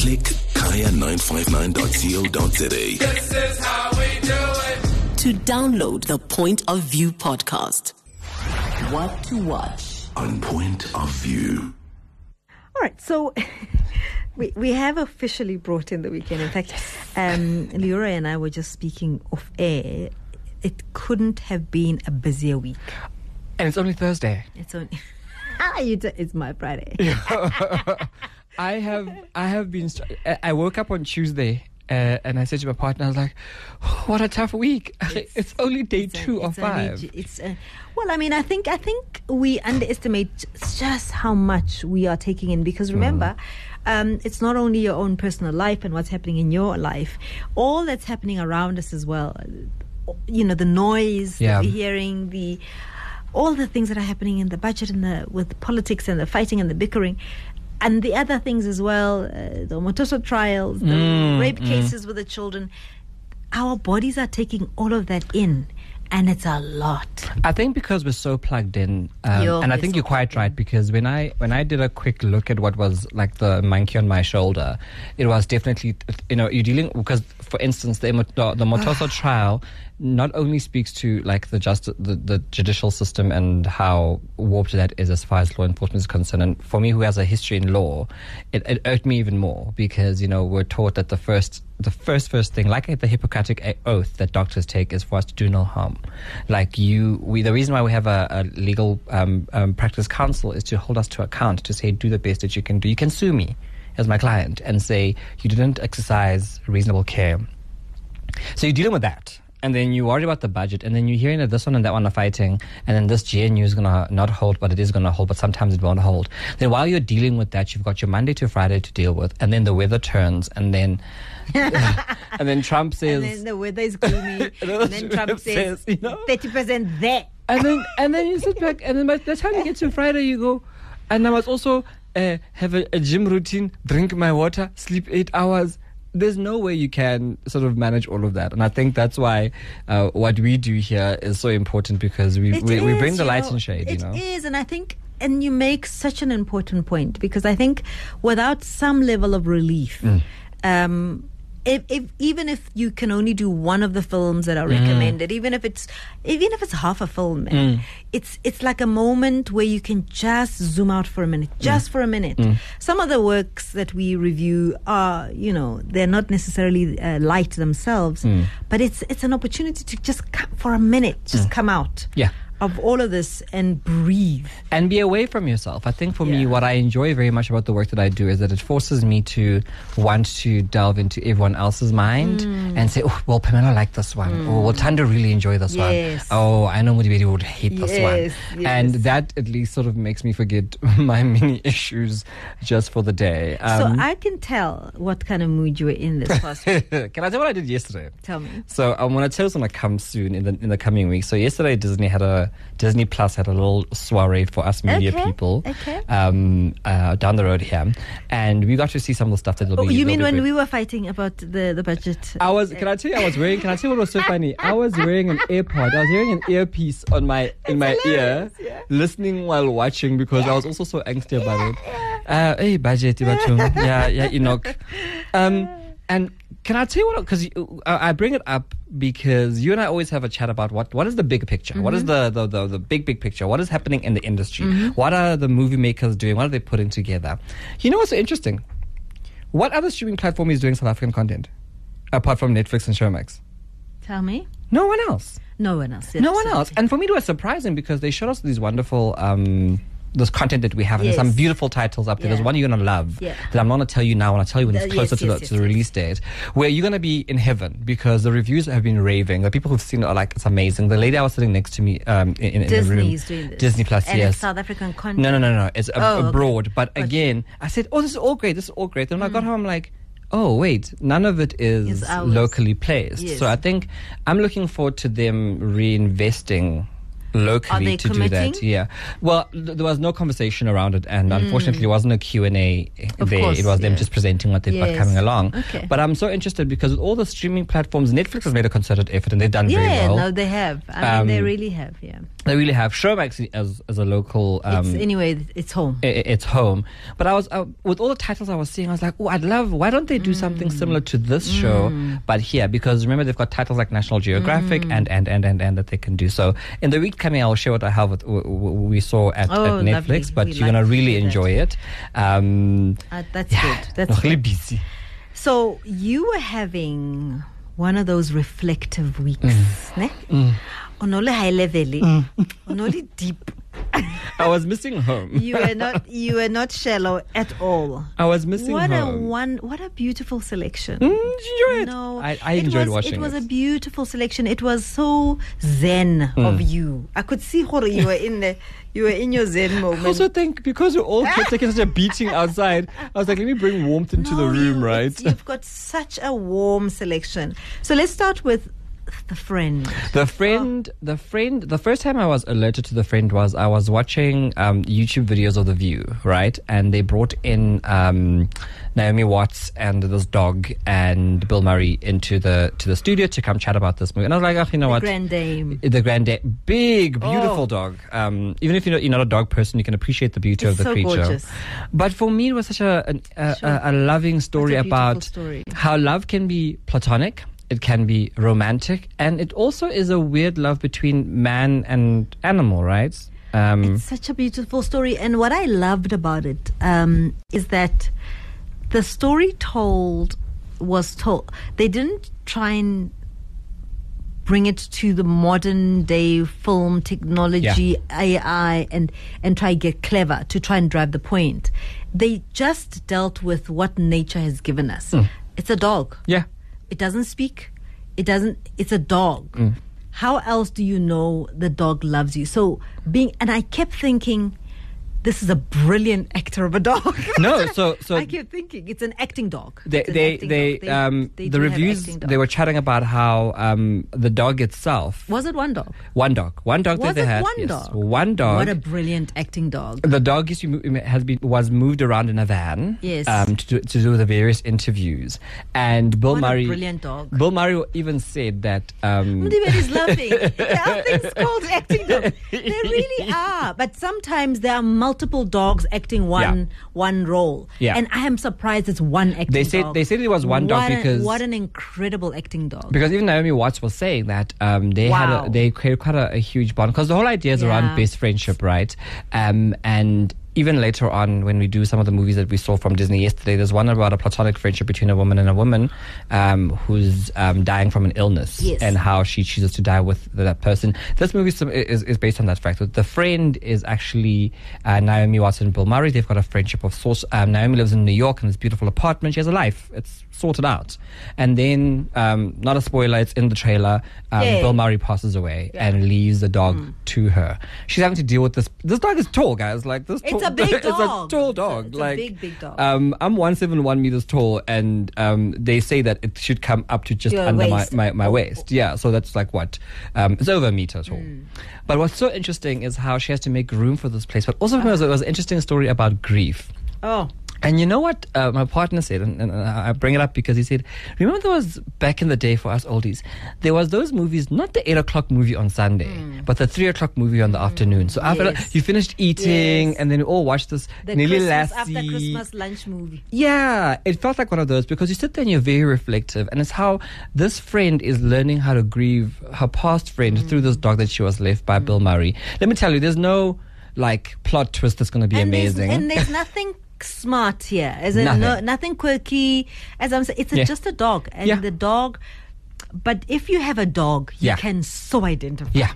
Click kaya959.co.za. This is how we do it. To download the Point of View podcast. What to watch On Point of View. All right, so we have officially brought in the weekend. In fact, Leora and I were just speaking off air. It couldn't have been a busier week. And it's only Thursday. It's only it's my Friday. I have been. I woke up on Tuesday and I said to my partner, I was like, oh, "What a tough week! It's only day 2 of 5." Well, I mean, I think we underestimate just how much we are taking in, because remember, it's not only your own personal life and what's happening in your life, all that's happening around us as well. You know, the noise that we're hearing, all the things that are happening in the budget and with politics and the fighting and the bickering. And the other things as well, the Motoso trials, the rape cases with the children. Our bodies are taking all of that in, and it's a lot. I think because we're so plugged in, and I think you're quite right, because when I did a quick look at what was like the monkey on my shoulder, it was definitely, you're dealing, because for instance, the Motoso trial not only speaks to like the judicial system and how warped that is as far as law enforcement is concerned. And for me, who has a history in law, it irked me even more, because we're taught that the first thing, like the Hippocratic oath that doctors take, is for us to do no harm. Like the reason why we have a legal practice council is to hold us to account, to say do the best that you can do. You can sue me as my client and say you didn't exercise reasonable care. So you're dealing with that. And then you worry about the budget, and then you're hearing that this one and that one are fighting, and then this GNU is going to not hold, but it is going to hold, but sometimes it won't hold. Then while you're dealing with that, you've got your Monday to Friday to deal with, and then the weather turns, and then and then Trump says... And then the weather is gloomy, and then Trump says 30% there. And then you sit back, and then by the time you get to Friday, you go, and I must also have a gym routine, drink my water, sleep 8 hours. There's no way you can sort of manage all of that. And I think that's why what we do here is so important, because we bring the light and shade, It is, and I think, and you make such an important point, because I think without some level of relief, even if you can only do one of the films that are recommended, even if it's half a film, it's like a moment where you can just zoom out for a minute, for a minute. Some of the works that we review are, they're not necessarily light themselves, but it's an opportunity to just for a minute, come out. Of all of this and breathe. And be away from yourself. I think for me, what I enjoy very much about the work that I do is that it forces me to want to delve into everyone else's mind and say, oh, well, Pamela liked this one. Oh, well, Tanda really enjoyed this one. Oh, I know Mudibedi would hate this one. And that at least sort of makes me forget my mini issues just for the day. So I can tell what kind of mood you were in this past week. Can I tell you what I did yesterday? Tell me. So I'm going to tell you what's going to come soon in the coming weeks. So yesterday Disney Plus had a little soiree for us media people down the road here, and we got to see some of the stuff that. You mean when we were fighting about the budget? Can I tell you what was so funny? I was wearing an AirPod. I was wearing an earpiece in my ear, listening while watching, because I was also so angsty about it. Hey, budget, Enoch. And can I tell you what? Because I bring it up because you and I always have a chat about what is the big picture? What is the big picture? What is happening in the industry? What are the movie makers doing? What are they putting together? You know what's so interesting? What other streaming platform is doing South African content apart from Netflix and Showmax? Tell me. No one else. No one else. No one else. And for me, it was surprising because they showed us these wonderful. This content that we have, and there's some beautiful titles up there. There's one you're going to love that I'm not going to tell you now. I want to tell you when it's closer to the release date, where you're going to be in heaven, because the reviews have been raving. The people who've seen it are like, it's amazing. The lady I was sitting next to me in the room, doing this. Disney Plus, and it's South African content. No. It's abroad. But again, I said, oh, this is all great. Then when I got home, I'm like, oh, wait, none of it is locally placed. So I think I'm looking forward to them reinvesting locally to committing? do that. Yeah. Well, there was no conversation around it, and unfortunately, it wasn't a Q&A there. Course, it was them just presenting what they've got coming along. Okay. But I'm so interested because with all the streaming platforms, Netflix has made a concerted effort, and they've done very well. Yeah, no, they have. I mean, they really have. Yeah. They really have. Showmax as a local. It's home. It's home. But I was with all the titles I was seeing, I was like, oh, I'd love. Why don't they do something similar to this show, but here? Because remember, they've got titles like National Geographic and that they can do. So in the week coming, I'll share what I have we saw at Netflix. Lovely. But you're gonna really enjoy it. That's good. That's really good. busy. So you were having one of those reflective weeks, ne? Onole high level, onole deep. I was missing home. You were not shallow at all. I was missing home. What a beautiful selection. Did you enjoy it? No, I enjoyed watching it. It was a beautiful selection. It was so zen of you. I could see how you were in there. You were in your zen moment. I also think because we're all taking such a beating outside, I was like, let me bring warmth into the room, right? You've got such a warm selection. So let's start with The Friend. The Friend. The first time I was alerted to The Friend was I was watching YouTube videos of The View, right? And they brought in Naomi Watts and this dog and Bill Murray into the studio to come chat about this movie. And I was like, oh, you know what? Grand Dame. The Grand Dame. Big, beautiful dog. Even if you're not a dog person, you can appreciate the beauty of the creature. Gorgeous. But for me, it was such a loving story about how love can be platonic. It can be romantic, and it also is a weird love between man and animal, right? It's such a beautiful story, and what I loved about it is that the story was told. They didn't try and bring it to the modern day film technology, AI, and try to get clever to try and drive the point. They just dealt with what nature has given us. It's a dog. Yeah. It doesn't speak. It's a dog. How else do you know the dog loves you? And I kept thinking, this is a brilliant actor of a dog. No, so I kept thinking it's an acting dog. The reviews they were chatting about how the dog itself was it one dog? One dog Was that they it had. one Yes, dog? one dog. What a brilliant acting dog. The dog was moved around in a van. Yes. To do the various interviews, and Bill What a Murray. brilliant dog. Bill Murray even said that. He's laughing. There are things called acting dogs. They really are. But sometimes there are multiple dogs acting one role. Yeah. And I am surprised it's one acting dog. They said it was one dog because what an incredible acting dog. Because even Naomi Watts was saying that they created quite a huge bond, because the whole idea is around best friendship, right? And even later on, when we do some of the movies that we saw from Disney yesterday, there's one about a platonic friendship between a woman and a woman who's dying from an illness, and how she chooses to die with that person. This movie is based on that fact. The Friend is actually Naomi Watts and Bill Murray. They've got a friendship of sorts. Naomi lives in New York in this beautiful apartment. She has a life. It's sorted out. And then, not a spoiler, it's in the trailer, Bill Murray passes away and leaves the dog to her. She's having to deal with this. This dog is tall, guys. Like this. It's a big dog. It's a tall dog. It's like a big dog. I'm 171 meters tall, and they say that it should come up to just Your under waist. my waist. Yeah, so that's like what? It's over a meter tall. But what's so interesting is how she has to make room for this place. But also, it was an interesting story about grief. Oh. And you know what my partner said, and I bring it up because he said, remember there was, back in the day for us oldies, there was those movies, not the 8 o'clock movie on Sunday, but the 3 o'clock movie on the afternoon. So after you finished eating, and then you all watched this after Christmas lunch movie. Yeah, it felt like one of those, because you sit there and you're very reflective, and it's how this friend is learning how to grieve her past friend through this dog that she was left by Bill Murray. Let me tell you, there's no like plot twist that's going to be amazing. And there's nothing smart here, nothing quirky. As I'm saying, it's just a dog, and the dog. But if you have a dog, you can so identify. Yeah.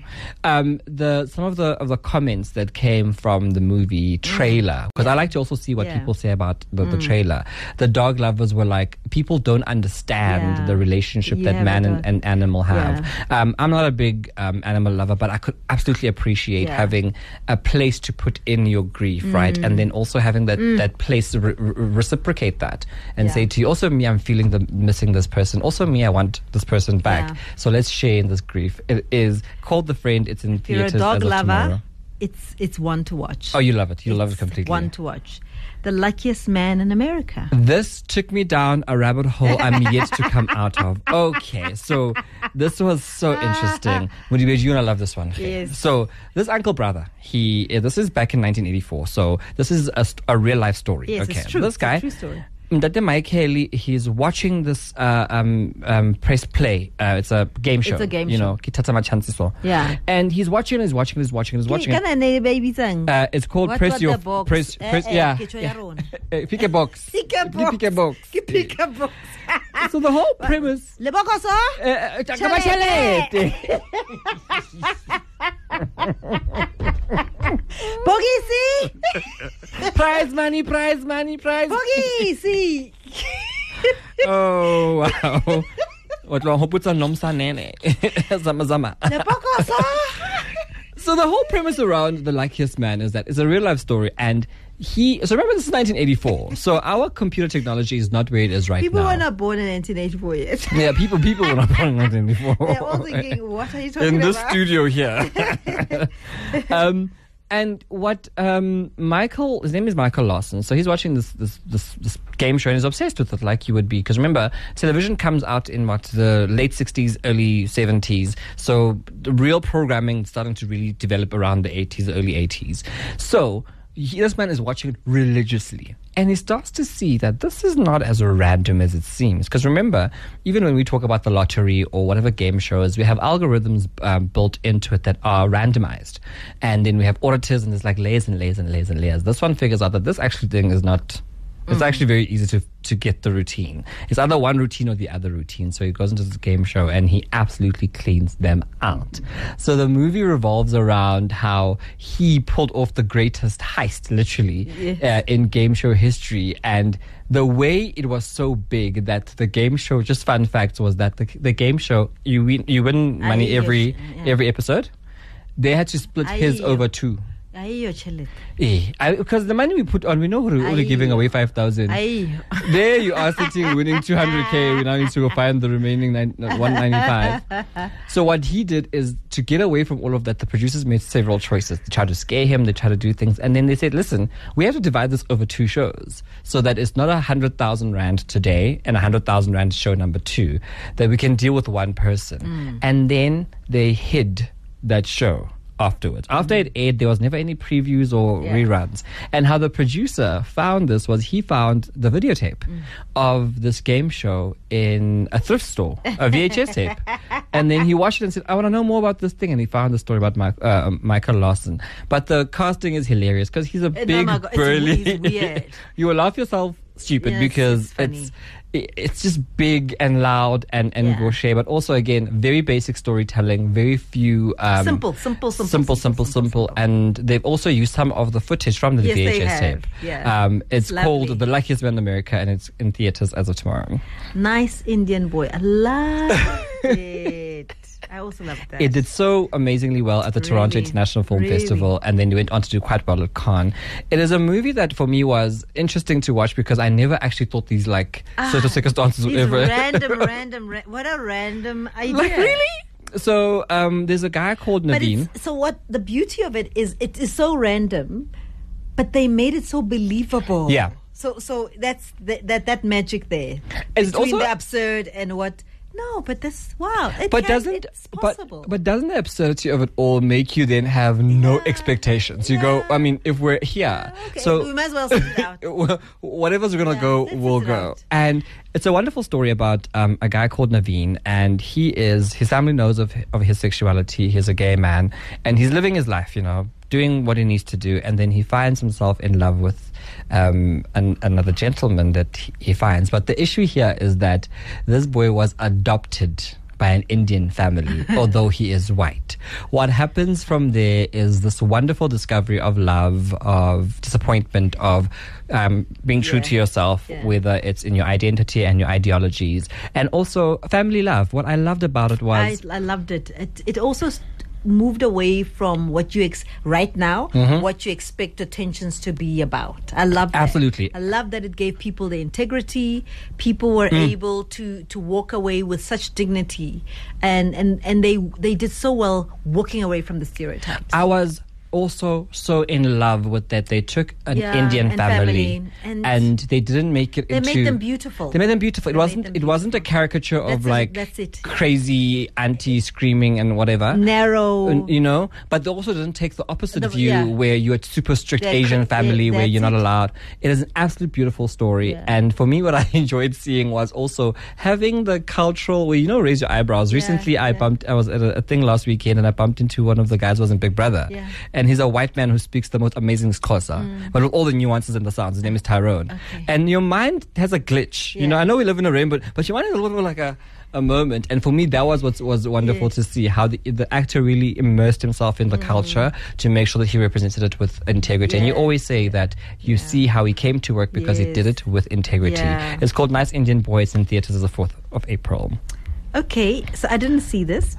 Some of the comments that came from the movie trailer, because I like to also see what people say about the trailer. The dog lovers were like, people don't understand the relationship that man and animal have. I'm not a big animal lover, but I could absolutely appreciate having a place to put in your grief, right? And then also having that place to reciprocate that and say to you, also me, I'm feeling missing this person. Also me, I want this person person back. Yeah. So let's share in this grief. It is called The Friend. It's in If you're a theaters dog as of lover, tomorrow. it's one to watch. Oh, you love it. You love it It's completely. one to watch. The Luckiest Man in America. This took me down a rabbit hole I'm yet to come out of. Okay, so this was so interesting. Mudibe, you're gonna love this one. Yes. So this uncle brother, this is back in 1984. So this is a real life story. Yes, okay, it's true. this guy. It's a true story. Mdate Mike Haley, he's watching this press play. It's a game show. It's a game you show. know, Kitata Machansiso. Yeah. And he's watching. Can I name baby song? It's called What Press was Your the box? Press. Yeah. Ke tjho ya rona. Pick a box. Pick a box. Pick a box. Pick a box. So the whole premise. Lebokoso? Tjhelete. Bogisi? Prize money, prize money, prize. Bogisi? Oh wow. What lo hoputsa nomsa nene. Zama zama. Lebokoso? So the whole premise around The Luckiest Man is that it's a real life story, and so remember this is 1984. So our computer technology is not where it is right People now. were not born in 1984 yet. Yeah, people were not born in 1984. They're all thinking, what are you talking in about? this studio here. And what his name is Michael Lawson. So he's watching this game show and he's obsessed with it, like you would be. Because remember, television comes out in the late 60s, early 70s. So the real programming starting to really develop around the 80s, early 80s. So this man is watching it religiously. And he starts to see that this is not as random as it seems. Because remember, even when we talk about the lottery or whatever game shows, we have algorithms built into it that are randomized. And then we have auditors and there's like layers and layers and layers and layers. This one figures out that this actually thing is not... It's actually very easy to get the routine. It's either one routine or the other routine. So he goes into this game show and he absolutely cleans them out. So the movie revolves around how he pulled off the greatest heist, literally, in game show history. And the way it was so big that the game show, just fun facts, was that the game show, you win money every episode. They had to split his over two. Because the money we put on, we know we're only giving away 5,000. There you are sitting winning 200k. We now need to go find the remaining 195. So what he did is, to get away from all of that, the producers made several choices. They tried to scare him, they tried to do things, and then they said, listen, we have to divide this over 2 shows so that it's not 100,000 rand today and 100,000 rand show number 2, that we can deal with one person. And then they hid that show afterwards. After it aired, there was never any previews or reruns. And how the producer found this was, he found the videotape of this game show in a thrift store, a VHS tape. And then he watched it and said, I want to know more about this thing. And he found the story about Michael Lawson. But the casting is hilarious because he's a big, burly... It's weird. You will laugh yourself stupid because it's just big and loud and gauche, but also again very basic storytelling, very few simple, and they've also used some of the footage from the VHS tape. It's called The Luckiest Man in America, and it's in theaters as of tomorrow. Nice Indian boy. I love it. I also love that. It did so amazingly well at the Toronto International Film Festival, and then went on to do quite well at Cannes. It is a movie that for me was interesting to watch because I never actually thought these circumstances would ever... What a random idea. Like, really? So there's a guy called Naveen. So what the beauty of it is so random, but they made it so believable. Yeah. So that's that magic there. Is between it also the absurd and what... No, but this, wow. It's possible. But doesn't the absurdity of it all make you then have no expectations? You go, I mean, if we're here, so we might as well sit it out. Whatever's going to go, will go. And it's a wonderful story about a guy called Naveen, and his family knows of his sexuality. He's a gay man, and he's living his life, doing what he needs to do, and then he finds himself in love with another gentleman that he finds. But the issue here is that this boy was adopted by an Indian family, although he is white. What happens from there is this wonderful discovery of love, of disappointment, of being true to yourself, whether it's in your identity and your ideologies, and also family love. What I loved about it was... I loved it. It also... moved away from what you right now, what you expect the tensions to be about. I love that. Absolutely. I love that it gave people the integrity. People were able to walk away with such dignity, and they did so well walking away from the stereotypes. I was also so in love with that they took an Indian family and they didn't make it into... They made them beautiful. They made them beautiful. It wasn't a caricature of that's it. Crazy auntie screaming and whatever. Narrow. You know, but they also didn't take the opposite view where you're a super strict Asian family where you're not allowed. It is an absolute beautiful story. Yeah. And for me, what I enjoyed seeing was also having the cultural, raise your eyebrows. Recently, I was at a thing last weekend and I bumped into one of the guys who was in Big Brother. Yeah. And he's a white man who speaks the most amazing Xhosa, but with all the nuances and the sounds. His name is Tyrone. Okay. And your mind has a glitch. Yeah. I know we live in a rainbow, but your mind has a little bit like a moment. And for me, that was what was wonderful to see, how the actor really immersed himself in the culture to make sure that he represented it with integrity. And you always say that you see how he came to work because he did it with integrity. Yeah. It's called Nice Indian Boy. It's in theaters as the 4th of April. Okay, so I didn't see this.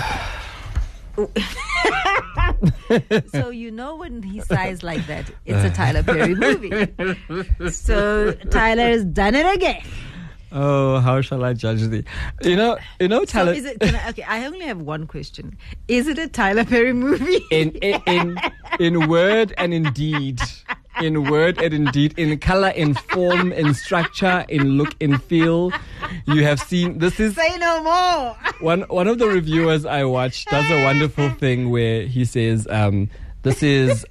So when he sighs like that, it's a Tyler Perry movie. So Tyler has done it again. Oh, how shall I judge thee? Tyler. So is it? I only have one question. Is it a Tyler Perry movie? In word and in deed. In word and in deed, in color, in form, in structure, in look, in feel. You have seen this is... Say no more! One of the reviewers I watched does a wonderful thing where he says, this is,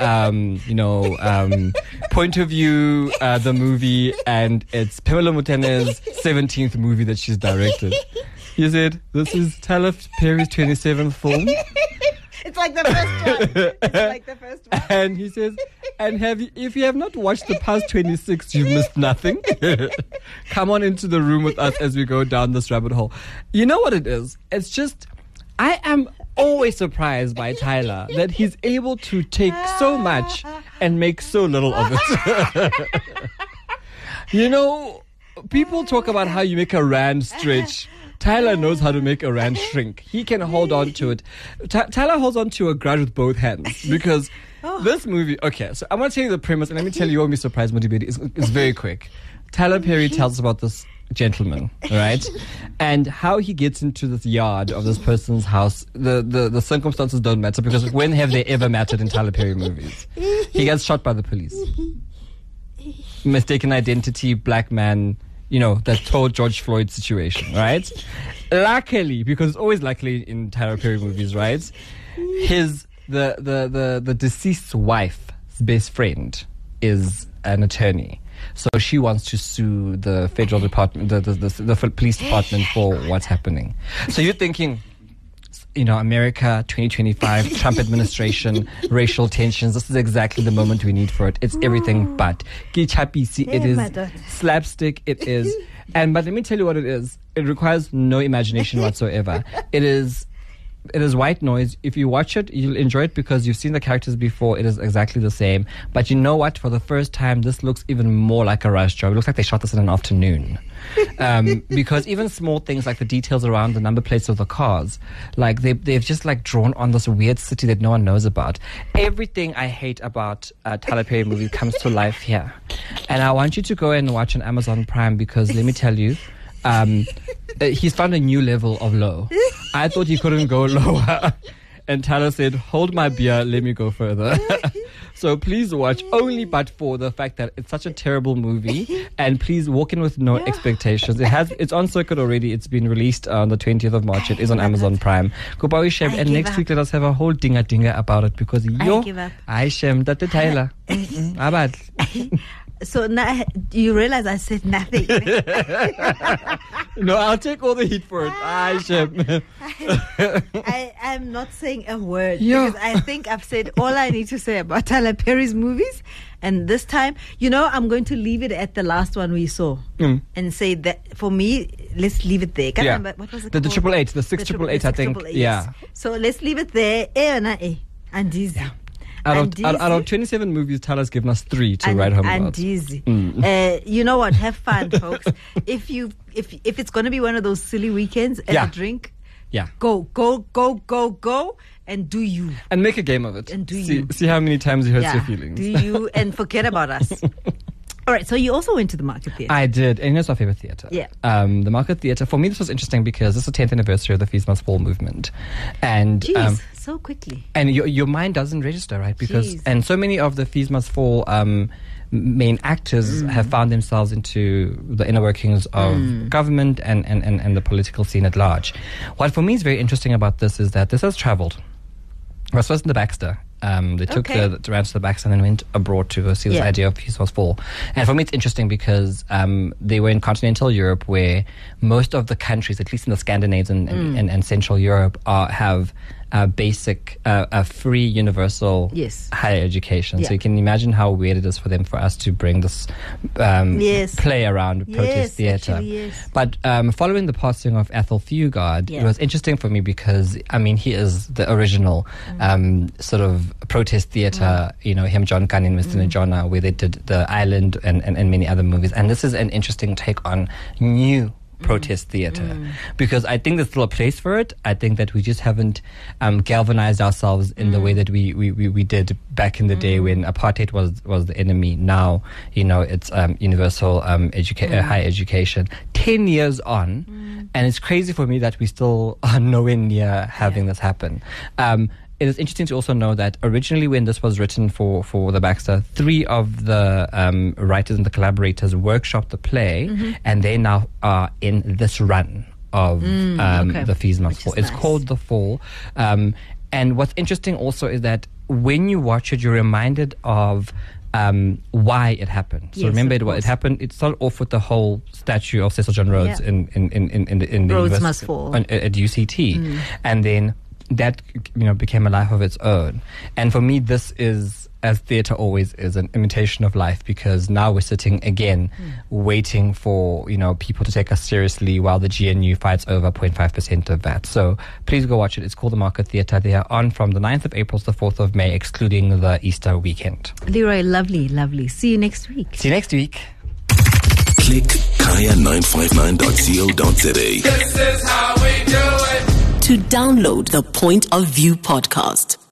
Point of View, the movie, and it's Pamela Mutene's 17th movie that she's directed. He said, this is Tyler Perry's 27th film. It's like the first one. And he says, if you have not watched the past 26, you've missed nothing. Come on into the room with us as we go down this rabbit hole. You know what it is? It's just, I am always surprised by Tyler that he's able to take so much and make so little of it. People talk about how you make a rand stretch. Tyler knows how to make a rand shrink. He can hold on to it. Tyler holds on to a grudge with both hands because this movie... Okay, so I'm going to tell you the premise, and let me tell you, you won't be surprised, Mudibedi. It's very quick. Tyler Perry tells us about this gentleman, right? And how he gets into this yard of this person's house. The circumstances don't matter because when have they ever mattered in Tyler Perry movies? He gets shot by the police. Mistaken identity, black man... that told George Floyd situation, right? Luckily, because it's always luckily in Tyler Perry movies, right? The deceased's wife's best friend is an attorney. So she wants to sue the federal department, the police department for what's happening. So you're thinking, America 2025, Trump administration, racial tensions. This is exactly the moment we need for it. It's everything but. It is slapstick. It is. But let me tell you what it is. It requires no imagination whatsoever. It is white noise. If you watch it, you'll enjoy it because you've seen the characters before. It is exactly the same. But you know what? For the first time, this looks even more like a rush job. It looks like they shot this in an afternoon. Because even small things like the details around the number plates of the cars, like they've just like drawn on this weird city that no one knows about. Everything I hate about Tyler Perry movie comes to life here. And I want you to go and watch on Amazon Prime because let me tell you, he's found a new level of low. I thought he couldn't go lower. And Tyler said, hold my beer, let me go further. So please watch, only but for the fact that it's such a terrible movie. And please walk in with no expectations. It's on circuit already. It's been released on the 20th of March. It is on Amazon Prime. Goodbye, Shem. And next week, let us have a whole dinga about it because I Shem, that's Tyler. Abad. So now you realize I said nothing. No, I'll take all the heat for it. I'm not saying a word because I think I've said all I need to say about Tyler Perry's movies. And this time, I'm going to leave it at the last one we saw and say that for me, let's leave it there. Remember, what was it called? The 888, the 6888, I think. Yes. So let's leave it there. And easy. Out of 27 movies, Tyler's given us 3 to write home about. Easy. You know what? Have fun, folks. If it's going to be one of those silly weekends, a drink, Yeah. Go, and do you. And make a game of it. And do see, you. See how many times you hurt your feelings. Do you, and forget about us. All right, so you also went to the Market Theatre. I did, and it's my favorite theatre. Yeah. The Market Theatre, for me, this was interesting because this is the 10th anniversary of the Fees Must Fall movement. And Jeez, so quickly. And your mind doesn't register, right? Because and so many of the Fees Must Fall main actors have found themselves into the inner workings of government and the political scene at large. What for me is very interesting about this is that this has travelled. It was first in the Baxter. They took the ranch to the Baxter and then went abroad to see this idea of Fees Must Fall. And for me, it's interesting because they were in continental Europe, where most of the countries, at least in the Scandinavians and Central Europe, have basic, free, universal higher education. Yeah. So you can imagine how weird it is for us to bring this play around protest theatre. Yes. But following the passing of Athol Fugard, it was interesting for me because, I mean, he is the original sort of protest theatre, you know, him, John Gunn and Mr. Najona, where they did The Island and many other movies. And this is an interesting take on new protest theatre, because I think there's still a place for it. I think that we just haven't galvanized ourselves in the way that we did back in the day when apartheid was the enemy. Now, you know, it's universal higher education. 10 years on, and it's crazy for me that we still are nowhere near having this happen. It is interesting to also know that originally when this was written for the Baxter, 3 of the writers and the collaborators workshopped the play, and they now are in this run of the Fees Must Fall. It's called The Fall. And what's interesting also is that when you watch it, you're reminded of why it happened. So remember, it happened. It started off with the whole statue of Cecil John Rhodes in the Rhodes Must Fall at UCT, and then that, you know, became a life of its own. And for me, this is, as theatre always is, an imitation of life, because now we're sitting again waiting for, you know, people to take us seriously while the GNU fights over 0.5% of that. So please go watch it. It's called the Market Theatre. They are on from the 9th of April to the 4th of May, excluding the Easter weekend. Leroy, lovely. See you next week. See you next week. Click kaya959.co.za. This is how we do it. To download the Point of View podcast,